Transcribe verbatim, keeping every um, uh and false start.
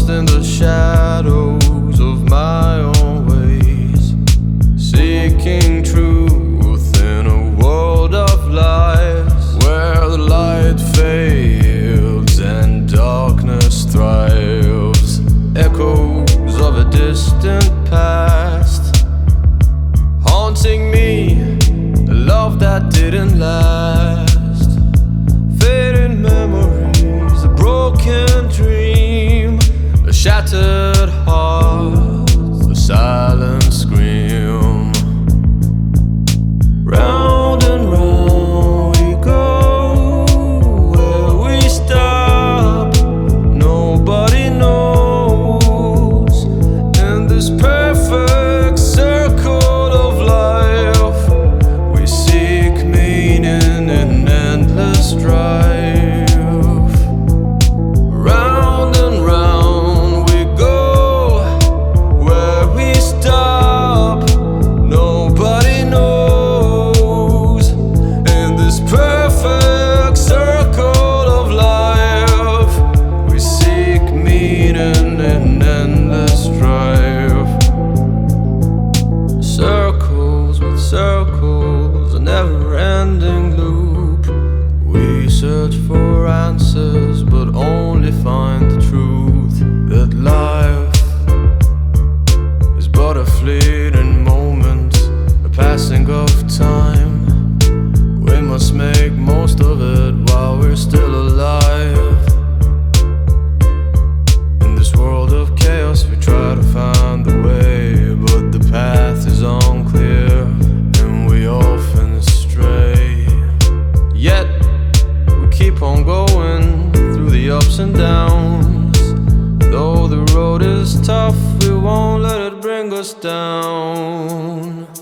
lost in the shadows of my own ways, seeking truth in a world of lies, where the light fades and darkness thrives. Echoes of a distant past haunting me, a love that didn't last. Fading memories, a broken dream, a shattered heart, a silent scream. Round and round we go, where we stop nobody knows. In this perfect circle of life, we seek meaning in endless strife. Round and round we go, where we stop nobody knows. In this perfect circle of life, we seek meaning in endless strife. Circles with circles, a never-ending loop. We search for answers, but only find the truth that life is but a fleeting moment, a passing of time. We must make most of it while we're still alive. In this world of chaos, we try to find the way, but the path is unclear and we often stray. Yet we keep on going through the ups and downs. Though the road is tough, we won't let it bring us down.